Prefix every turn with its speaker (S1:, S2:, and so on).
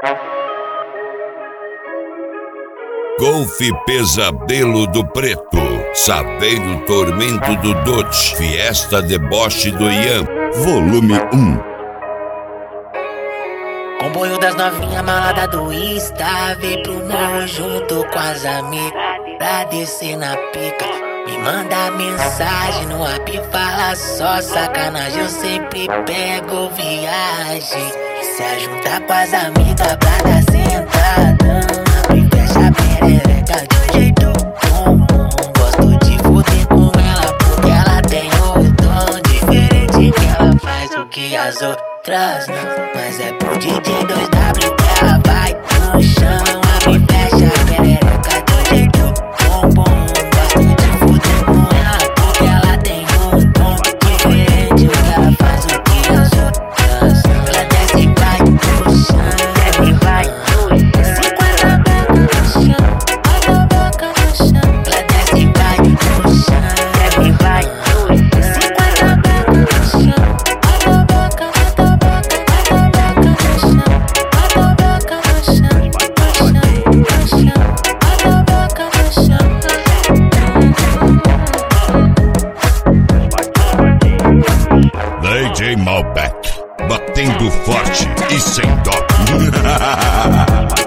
S1: Golf Pesadelo do Preto, Saveiro Tormento do Dodge, Fiesta Deboche do Ian, volume 1.
S2: Comboio das novinhas malada do Insta, vem pro morro junto com as amigas, pra descer na pica. Me manda mensagem no app, fala só sacanagem, eu sempre pego viagem. Se ajuntar com as amigas pra dar sentadão, abre e fecha a perereca de um jeito comum. Gosto de fuder com ela porque ela tem o dom diferente, que ela faz o que as outras não. Mas é pro DJ 2W que ela vai no chão, abre e fecha a perereca de um jeito comum. Gosto de fuder com ela porque ela tem um dom diferente, que ela faz o que as outras não. Ela desce e vai no chão, desce e vai no chão. 50 becas no chão, bota boca no chão. Ela desce e vai no chão, desce e vai no chão. 50 becas no chão, bota boca no chão, bota boca no chão, bota boca no chão, bota boca no chão.
S1: DJ Malbec, batendo forte e sem dó.